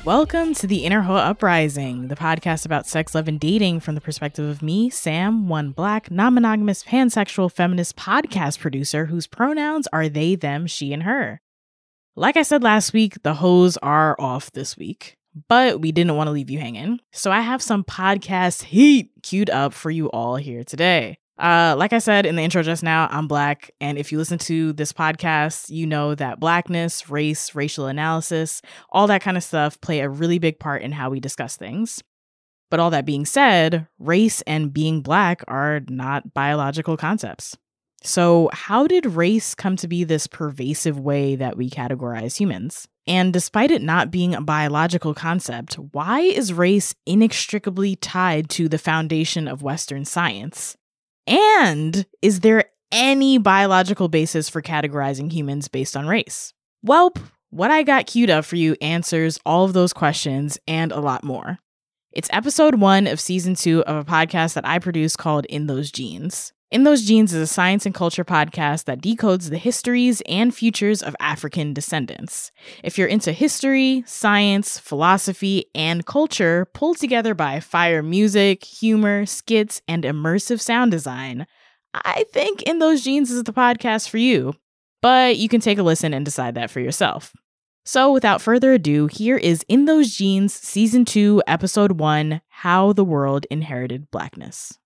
Welcome to the Inner Hoe Uprising, the podcast about sex, love, and dating from the perspective of me, Sam, one Black, non-monogamous, pansexual, feminist podcast producer whose pronouns are they, them, she, and her. Like I said last week, the hoes are off this week, but we didn't want to leave you hanging, so I have some podcast heat queued up for you all here today. Like I said in the intro just now, I'm Black, and if you listen to this podcast, you know that Blackness, race, racial analysis, all that kind of stuff play a really big part in how we discuss things. But all that being said, race and being Black are not biological concepts. So how did race come to be this pervasive way that we categorize humans? And despite it not being a biological concept, why is race inextricably tied to the foundation of Western science? And is there any biological basis for categorizing humans based on race? Welp, what I got queued up for you answers all of those questions and a lot more. It's episode 1 of season 2 of a podcast that I produce called In Those Genes. In Those Genes is a science and culture podcast that decodes the histories and futures of African descendants. If you're into history, science, philosophy, and culture pulled together by fire music, humor, skits, and immersive sound design, I think In Those Genes is the podcast for you. But you can take a listen and decide that for yourself. So without further ado, here is In Those Genes, season 2, episode 1, How the World Inherited Blackness.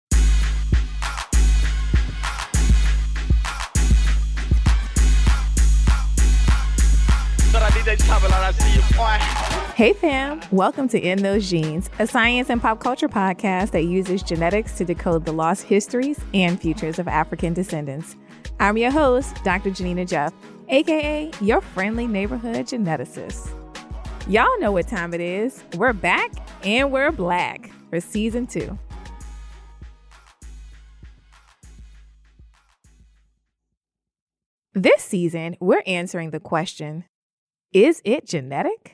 Hey fam, welcome to In Those Genes, a science and pop culture podcast that uses genetics to decode the lost histories and futures of African descendants. I'm your host, Dr. Janina Jeff, aka your friendly neighborhood geneticist. Y'all know what time it is. We're back and we're Black for season 2. This season, we're answering the question, is it genetic?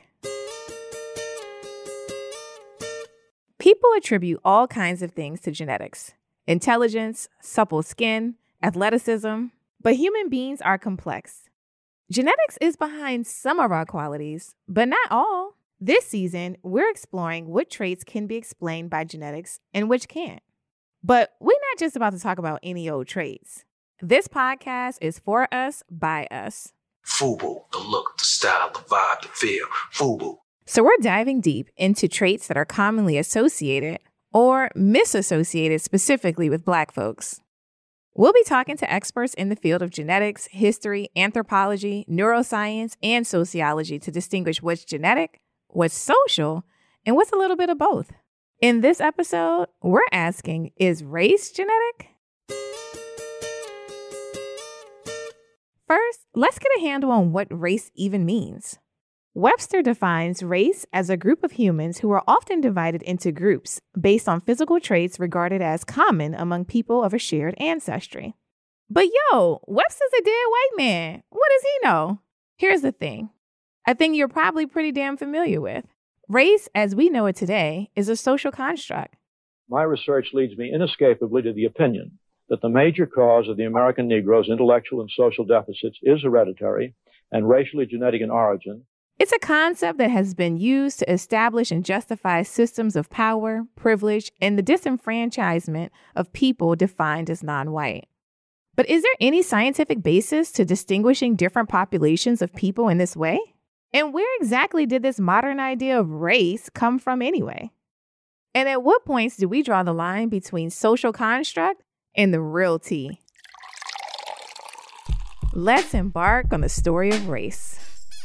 People attribute all kinds of things to genetics: intelligence, supple skin, athleticism, but human beings are complex. Genetics is behind some of our qualities, but not all. This season, we're exploring what traits can be explained by genetics and which can't. But we're not just about to talk about any old traits. This podcast is for us, by us. FUBU, the look, the style, the vibe, the feel. FUBU. So we're diving deep into traits that are commonly associated or misassociated specifically with Black folks. We'll be talking to experts in the field of genetics, history, anthropology, neuroscience, and sociology to distinguish what's genetic, what's social, and what's a little bit of both. In this episode, we're asking, is race genetic? First, let's get a handle on what race even means. Webster defines race as a group of humans who are often divided into groups based on physical traits regarded as common among people of a shared ancestry. But Webster's a dead white man. What does he know? Here's the thing. A thing you're probably pretty damn familiar with. Race, as we know it today, is a social construct. My research leads me inescapably to the opinion that the major cause of the American Negro's intellectual and social deficits is hereditary and racially genetic in origin. It's a concept that has been used to establish and justify systems of power, privilege, and the disenfranchisement of people defined as non-white. But is there any scientific basis to distinguishing different populations of people in this way? And where exactly did this modern idea of race come from anyway? And at what points do we draw the line between social construct and the real tea? Let's embark on the story of race.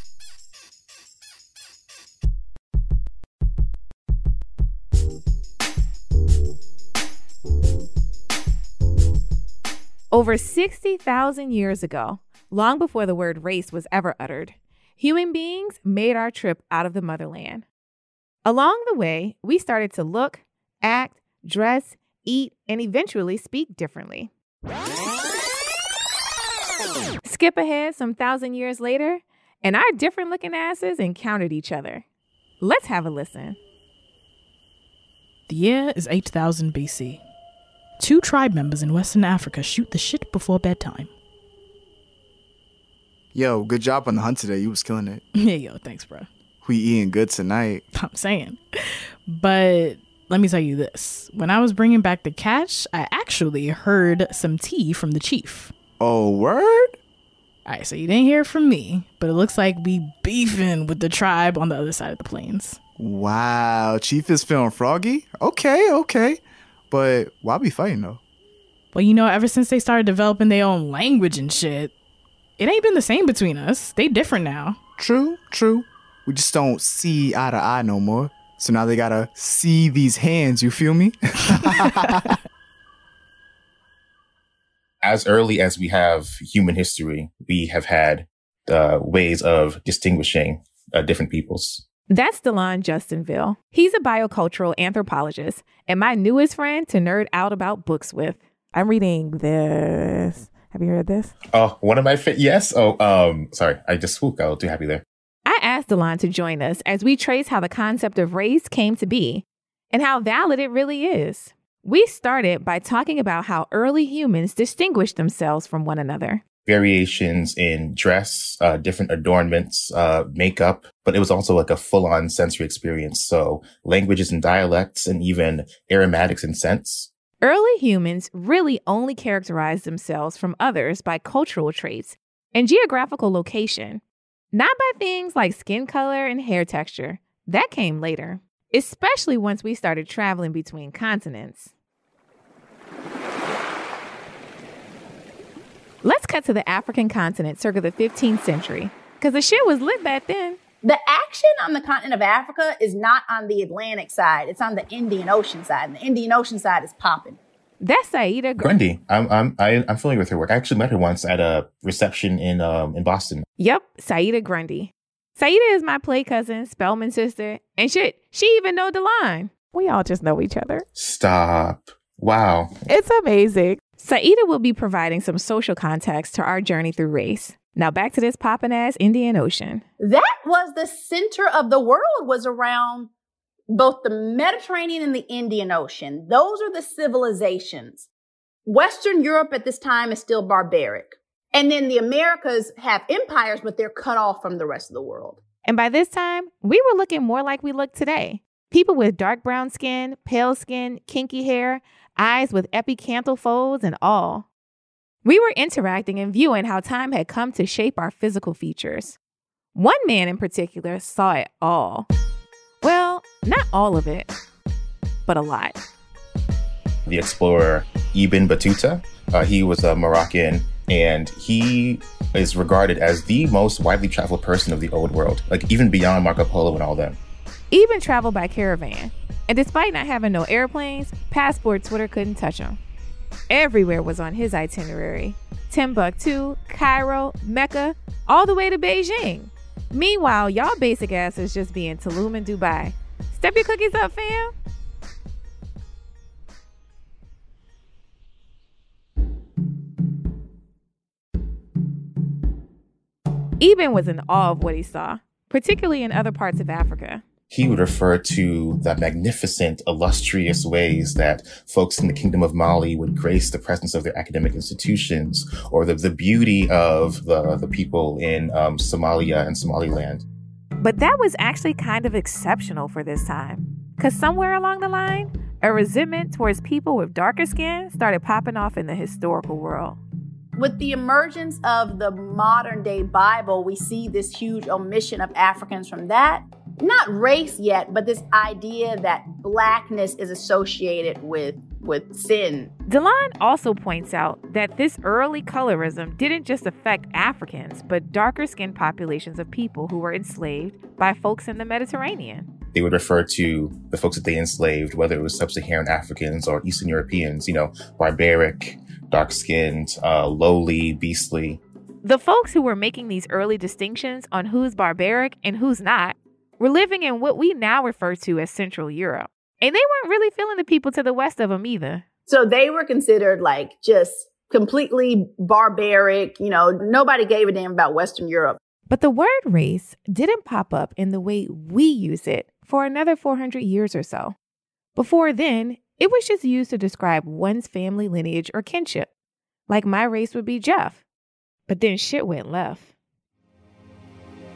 Over 60,000 years ago, long before the word race was ever uttered, human beings made our trip out of the motherland. Along the way, we started to look, act, dress, eat, and eventually speak differently. Skip ahead some 1,000 years later, and our different-looking asses encountered each other. Let's have a listen. The year is 8000 BC. 2 tribe members in Western Africa shoot the shit before bedtime. Yo, good job on the hunt today. You was killing it. Yeah, yo, thanks, bro. We eating good tonight. I'm saying. But let me tell you this. When I was bringing back the catch, I actually heard some tea from the chief. Oh, word? All right, so you didn't hear from me, but it looks like we beefing with the tribe on the other side of the plains. Wow, Chief is feeling froggy? Okay. But why be fighting, though? Well, you know, ever since they started developing their own language and shit, it ain't been the same between us. They different now. True. We just don't see eye to eye no more. So now they gotta see these hands, you feel me? As early as we have human history, we have had ways of distinguishing different peoples. That's Delon Justinville. He's a biocultural anthropologist and my newest friend to nerd out about books with. I'm reading this. Have you heard this? Oh, one of my yes. Oh, sorry. I just spoke. I was too happy there. I asked Delon to join us as we trace how the concept of race came to be and how valid it really is. We started by talking about how early humans distinguished themselves from one another. Variations in dress, different adornments, makeup, but it was also like a full-on sensory experience. So languages and dialects and even aromatics and scents. Early humans really only characterized themselves from others by cultural traits and geographical location, not by things like skin color and hair texture. That came later, especially once we started traveling between continents. Let's cut to the African continent circa the 15th century, because the shit was lit back then. The action on the continent of Africa is not on the Atlantic side. It's on the Indian Ocean side, and the Indian Ocean side is popping. That's Saida Grundy. I'm familiar with her work. I actually met her once at a reception in Boston. Yep, Saida Grundy. Saida is my play cousin, Spellman's sister, and shit, she even know Delon. We all just know each other. Stop. Wow. It's amazing. Saida will be providing some social context to our journey through race. Now back to this poppin' ass Indian Ocean. That was the center of the world, was around both the Mediterranean and the Indian Ocean. Those are the civilizations. Western Europe at this time is still barbaric. And then the Americas have empires, but they're cut off from the rest of the world. And by this time, we were looking more like we look today. People with dark brown skin, pale skin, kinky hair, eyes with epicanthal folds and all. We were interacting and viewing how time had come to shape our physical features. One man in particular saw it all. Well, not all of it, but a lot. The explorer Ibn Battuta, he was a Moroccan, and he is regarded as the most widely traveled person of the old world, like even beyond Marco Polo and all them. Even traveled by caravan. And despite not having no airplanes, Passport Twitter couldn't touch him. Everywhere was on his itinerary. Timbuktu, Cairo, Mecca, all the way to Beijing. Meanwhile, y'all basic asses just be in Tulum and Dubai. Step your cookies up, fam. Ibn was in awe of what he saw, particularly in other parts of Africa. He would refer to the magnificent, illustrious ways that folks in the Kingdom of Mali would grace the presence of their academic institutions, or the beauty of the people in Somalia and Somaliland. But that was actually kind of exceptional for this time, because somewhere along the line, a resentment towards people with darker skin started popping off in the historical world. With the emergence of the modern day Bible, we see this huge omission of Africans from that. Not race yet, but this idea that blackness is associated with sin. Delon also points out that this early colorism didn't just affect Africans, but darker skinned populations of people who were enslaved by folks in the Mediterranean. They would refer to the folks that they enslaved, whether it was sub-Saharan Africans or Eastern Europeans, barbaric, dark-skinned, lowly, beastly. The folks who were making these early distinctions on who's barbaric and who's not were living in what we now refer to as Central Europe. And they weren't really feeling the people to the west of them either. So they were considered like just completely barbaric. Nobody gave a damn about Western Europe. But the word race didn't pop up in the way we use it for another 400 years or so. Before then, it was just used to describe one's family lineage or kinship. Like my race would be Jeff. But then shit went left.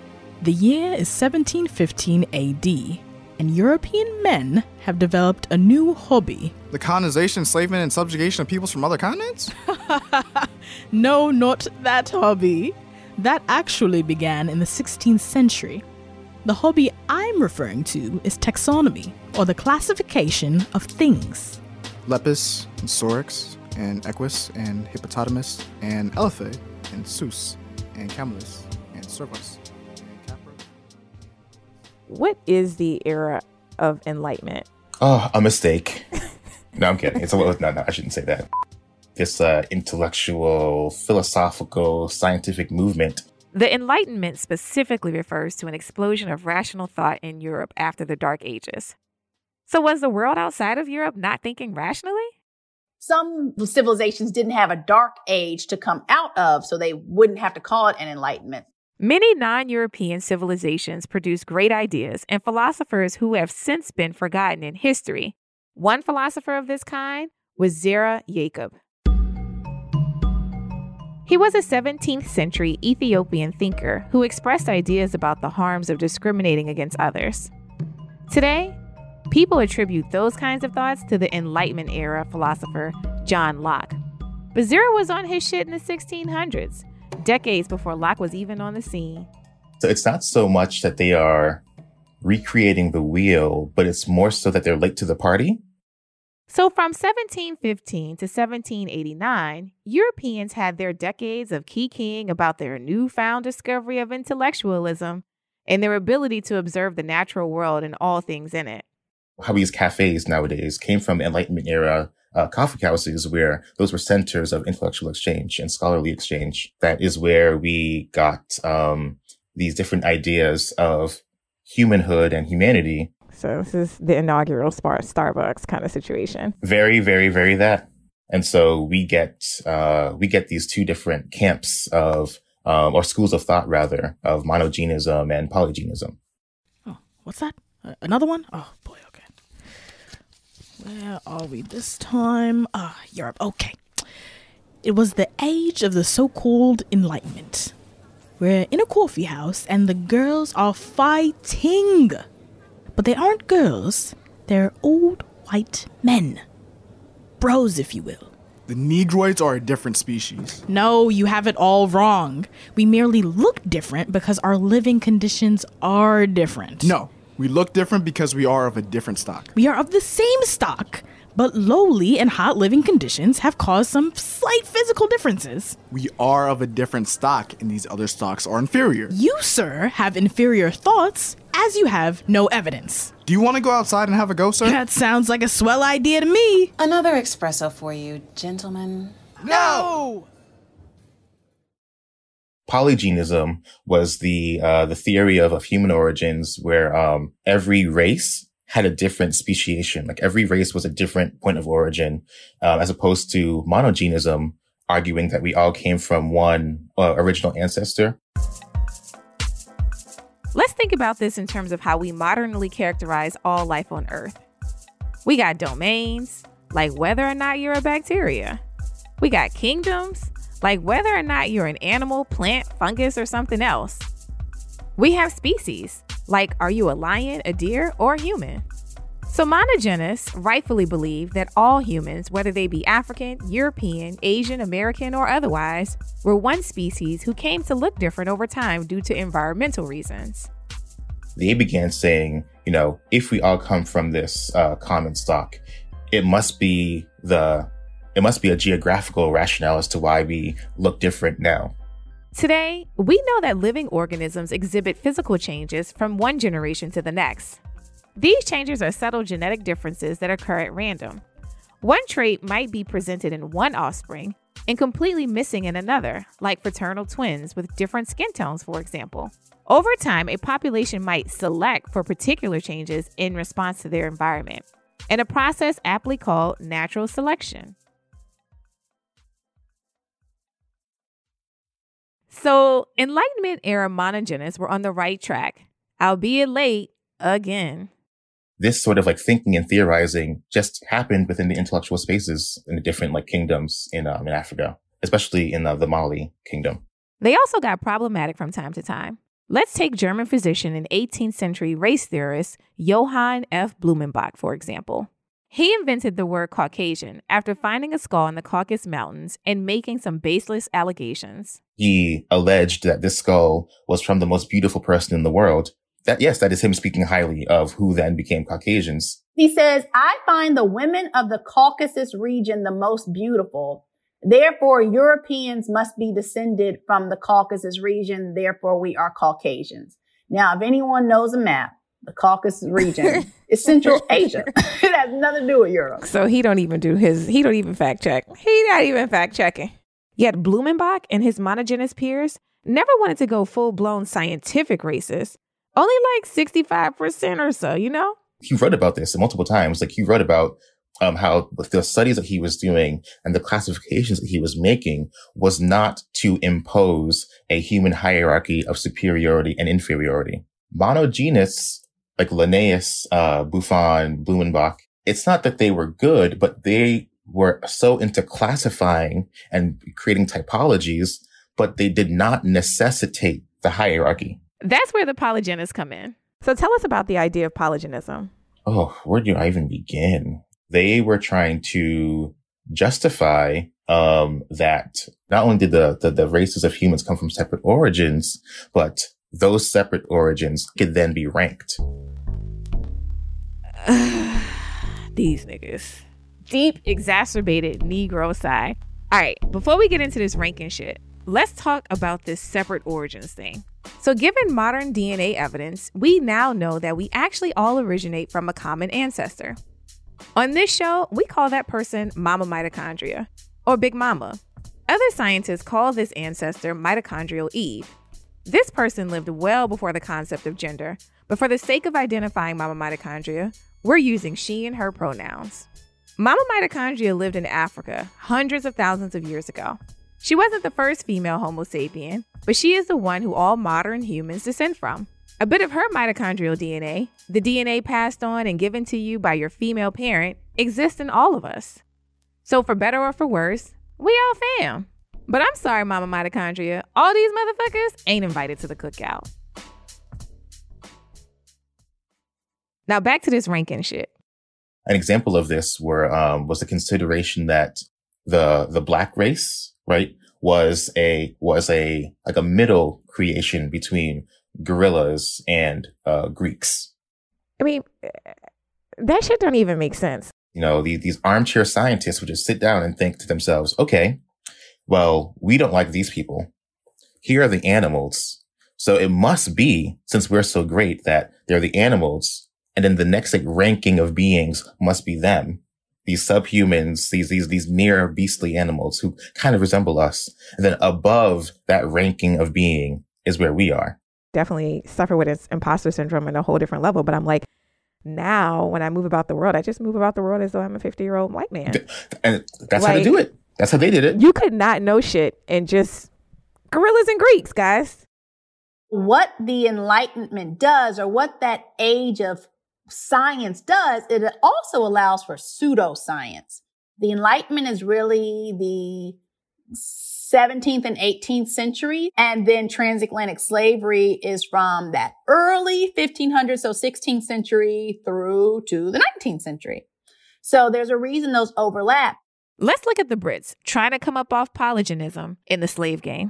The year is 1715 AD, and European men have developed a new hobby. The colonization, enslavement, and subjugation of peoples from other continents? No, not that hobby. That actually began in the 16th century. The hobby I'm referring to is taxonomy, or the classification of things. Lepus, and Sorix, and Equus, and Hippopotamus, and Elephe, and Zeus, and Camillus, and Servus, and Capra. What is the era of enlightenment? Oh, a mistake. No, I'm kidding. No, I shouldn't say that. This intellectual, philosophical, scientific movement. The Enlightenment specifically refers to an explosion of rational thought in Europe after the Dark Ages. So was the world outside of Europe not thinking rationally? Some civilizations didn't have a dark age to come out of, so they wouldn't have to call it an enlightenment. Many non-European civilizations produced great ideas and philosophers who have since been forgotten in history. One philosopher of this kind was Zera Yacob. He was a 17th century Ethiopian thinker who expressed ideas about the harms of discriminating against others. Today, people attribute those kinds of thoughts to the Enlightenment era philosopher John Locke. But Zera was on his shit in the 1600s, decades before Locke was even on the scene. So it's not so much that they are recreating the wheel, but it's more so that they're late to the party. So from 1715 to 1789, Europeans had their decades of kikiing about their newfound discovery of intellectualism and their ability to observe the natural world and all things in it. How we use cafes nowadays came from Enlightenment era coffee houses, where those were centers of intellectual exchange and scholarly exchange. That is where we got these different ideas of humanhood and humanity. So this is the inaugural Starbucks kind of situation. Very, very, very that. And so we get these two different camps of, or schools of thought rather, of monogenism and polygenism. Oh, what's that? Another one? Oh boy, okay. Where are we this time? Europe, okay. It was the age of the so-called Enlightenment. We're in a coffee house and the girls are fighting. But they aren't girls, they're old white men. Bros, if you will. The Negroids are a different species. No, you have it all wrong. We merely look different because our living conditions are different. No, we look different because we are of a different stock. We are of the same stock, but lowly and hot living conditions have caused some slight physical differences. We are of a different stock, and these other stocks are inferior. You, sir, have inferior thoughts, as you have no evidence. Do you want to go outside and have a go, sir? That sounds like a swell idea to me. Another espresso for you, gentlemen. No! Polygenism was the theory of human origins, where every race had a different speciation. Like every race was a different point of origin, as opposed to monogenism, arguing that we all came from one original ancestor. Let's think about this in terms of how we modernly characterize all life on Earth. We got domains, like whether or not you're a bacteria. We got kingdoms, like whether or not you're an animal, plant, fungus, or something else. We have species, like are you a lion, a deer, or a human? So monogenists rightfully believe that all humans, whether they be African, European, Asian, American, or otherwise, were one species who came to look different over time due to environmental reasons. They began saying, if we all come from this common stock, it must be a geographical rationale as to why we look different now. Today, we know that living organisms exhibit physical changes from one generation to the next. These changes are subtle genetic differences that occur at random. One trait might be presented in one offspring and completely missing in another, like fraternal twins with different skin tones, for example. Over time, a population might select for particular changes in response to their environment, in a process aptly called natural selection. So, Enlightenment era monogenists were on the right track, albeit late again. This sort of thinking and theorizing just happened within the intellectual spaces in the different kingdoms in Africa, especially in the Mali kingdom. They also got problematic from time to time. Let's take German physician and 18th century race theorist Johann F. Blumenbach, for example. He invented the word Caucasian after finding a skull in the Caucasus Mountains and making some baseless allegations. He alleged that this skull was from the most beautiful person in the world. That is him speaking highly of who then became Caucasians. He says, I find the women of the Caucasus region the most beautiful. Therefore, Europeans must be descended from the Caucasus region. Therefore, we are Caucasians. Now, if anyone knows a map, the Caucasus region is Central Asia. It has nothing to do with Europe. So he don't even fact check. He not even fact checking. Yet Blumenbach and his monogenous peers never wanted to go full-blown scientific racist. Only like 65% or so, you know? He wrote about this multiple times. Like, he wrote about how the studies that he was doing and the classifications that he was making was not to impose a human hierarchy of superiority and inferiority. Monogenous, like Linnaeus, Buffon, Blumenbach, it's not that they were good, but they were so into classifying and creating typologies, but they did not necessitate the hierarchy. That's where the polygenists come in. So tell us about the idea of polygenism. Oh, where do I even begin? They were trying to justify that not only did the races of humans come from separate origins, but those separate origins could then be ranked. These niggas. Deep, exacerbated Negro sigh. All right, before we get into this ranking shit, let's talk about this separate origins thing. So given modern DNA evidence, we now know that we actually all originate from a common ancestor. On this show, we call that person Mama Mitochondria, or Big Mama. Other scientists call this ancestor Mitochondrial Eve. This person lived well before the concept of gender, but for the sake of identifying Mama Mitochondria, we're using she and her pronouns. Mama Mitochondria lived in Africa hundreds of thousands of years ago. She wasn't the first female Homo sapien, but she is the one who all modern humans descend from. A bit of her mitochondrial DNA, the DNA passed on and given to you by your female parent, exists in all of us. So for better or for worse, we all fam. But I'm sorry, Mama Mitochondria, all these motherfuckers ain't invited to the cookout. Now back to this ranking shit. An example of this was the consideration that the black race, right, was a middle creation between gorillas and Greeks. I mean, that shit don't even make sense. You know, these armchair scientists would just sit down and think to themselves, okay, well, we don't like these people. Here are the animals. So it must be, since we're so great, that they're the animals. And then the next ranking of beings must be them. These subhumans, these near beastly animals who kind of resemble us. And then above that ranking of being is where we are. Definitely suffer with its imposter syndrome on a whole different level. But I'm like, now when I move about the world, I just move about the world as though I'm a 50-year-old white man. And that's how they do it. That's how they did it. You could not know shit and just gorillas and Greeks, guys. What the Enlightenment does, or what that age of science does, it also allows for pseudoscience. The Enlightenment is really the 17th and 18th century. And then transatlantic slavery is from that early 1500s, so 16th century through to the 19th century. So there's a reason those overlap. Let's look at the Brits trying to come up off polygenism in the slave game.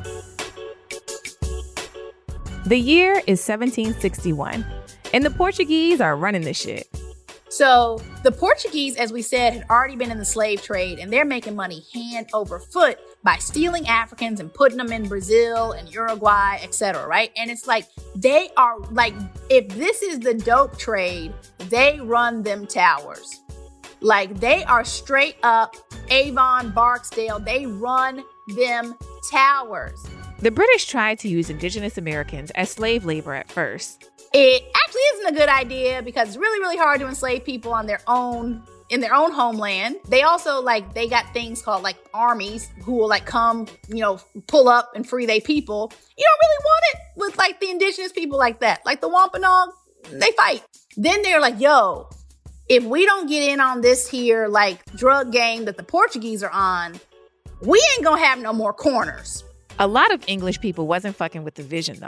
The year is 1761, and the Portuguese are running this shit. So the Portuguese, as we said, had already been in the slave trade, and they're making money hand over foot by stealing Africans and putting them in Brazil and Uruguay, etc., right? And it's like, they are like, if this is the dope trade, they run them towers. Like, they are straight up Avon, Barksdale. They run them towers. The British tried to use indigenous Americans as slave labor at first. It actually isn't a good idea because it's really, really hard to enslave people on their own, in their own homeland. They also, they got things called, armies who will, come, pull up and free their people. You don't really want it with, the indigenous people like that. Like the Wampanoag, they fight. Then they're like, yo, if we don't get in on this here, drug game that the Portuguese are on, we ain't gonna have no more corners. A lot of English people wasn't fucking with the vision, though.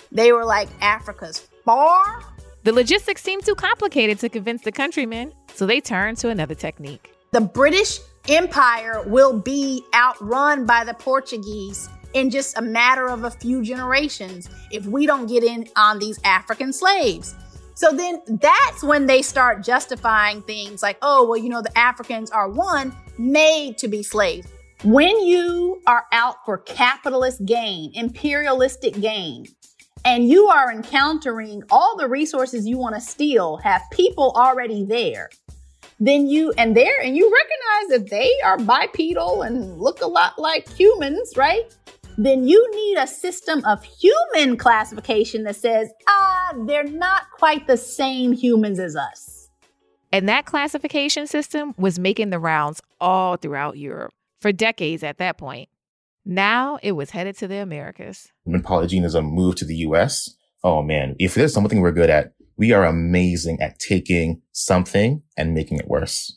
They were like, Africa's far. The logistics seemed too complicated to convince the countrymen, so they turned to another technique. The British Empire will be outrun by the Portuguese in just a matter of a few generations if we don't get in on these African slaves. So then that's when they start justifying things like, oh, well, you know, the Africans are made to be slaves. When you are out for capitalist gain, imperialistic gain, and you are encountering all the resources you want to steal have people already there, then you recognize that they are bipedal and look a lot like humans, right? Then you need a system of human classification that says, they're not quite the same humans as us. And that classification system was making the rounds all throughout Europe for decades at that point. Now it was headed to the Americas. When polygeninism moved to the US, oh man, if there's something we're good at, we are amazing at taking something and making it worse.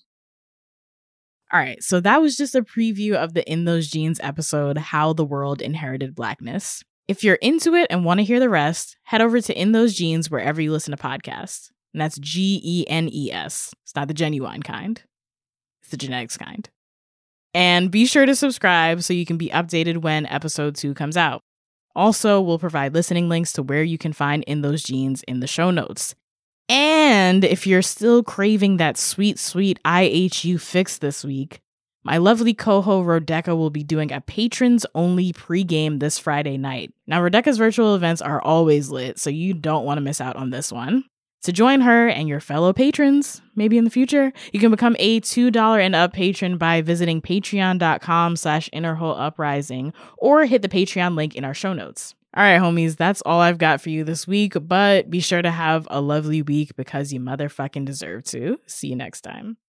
All right, so that was just a preview of the In Those Genes episode, How the World Inherited Blackness. If you're into it and want to hear the rest, head over to In Those Genes wherever you listen to podcasts. And that's GENES. It's not the genuine kind. It's the genetics kind. And be sure to subscribe so you can be updated when episode 2 comes out. Also, we'll provide listening links to where you can find In Those Genes in the show notes. And if you're still craving that sweet, sweet IHU fix this week, my lovely coho Rodeka will be doing a patrons-only pregame this Friday night. Now, Rodeka's virtual events are always lit, so you don't want to miss out on this one. To join her and your fellow patrons, maybe in the future, you can become a $2 and up patron by visiting patreon.com/innerwholeuprising or hit the Patreon link in our show notes. All right, homies, that's all I've got for you this week, but be sure to have a lovely week because you motherfucking deserve to. See you next time.